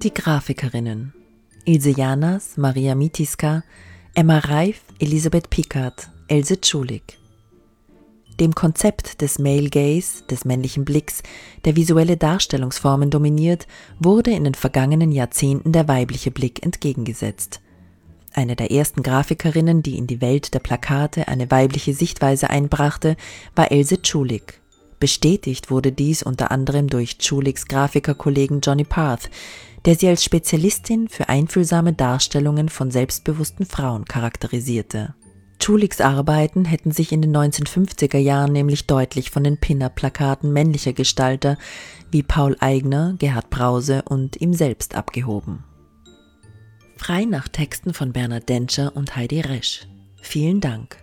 Die Grafikerinnen: Ilse Janas, Maria Mitiska, Emma Reif, Elisabeth Pickard, Else Tschulik. Dem Konzept des Male Gaze, des männlichen Blicks, der visuelle Darstellungsformen dominiert, wurde in den vergangenen Jahrzehnten der weibliche Blick entgegengesetzt. Eine der ersten Grafikerinnen, die in die Welt der Plakate eine weibliche Sichtweise einbrachte, war Else Tschulik. Bestätigt wurde dies unter anderem durch Tschuliks Grafikerkollegen Johnny Parth, der sie als Spezialistin für einfühlsame Darstellungen von selbstbewussten Frauen charakterisierte. Tschuliks Arbeiten hätten sich in den 1950er Jahren nämlich deutlich von den Pin-Up-Plakaten männlicher Gestalter wie Paul Eigner, Gerhard Brause und ihm selbst abgehoben. Frei nach Texten von Bernhard Denscher und Heidi Resch. Vielen Dank.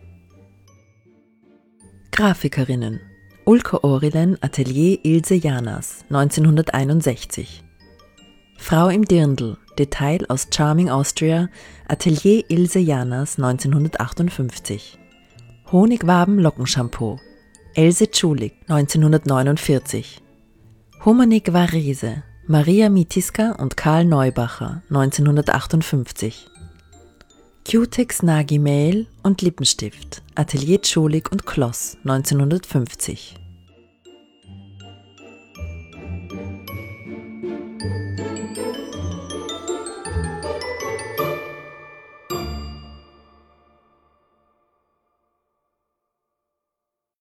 Grafikerinnen: Ulke Orilen, Atelier Ilse Janas, 1961. Frau im Dirndl, Detail aus Charming Austria, Atelier Ilse Janas, 1958. Honigwaben Lockenshampoo, Else Tschulik, 1949. Humanik Varese, Maria Mitiska und Karl Neubacher, 1958. Cutex Nagi Mehl und Lippenstift, Atelier Tschulik und Kloss, 1950.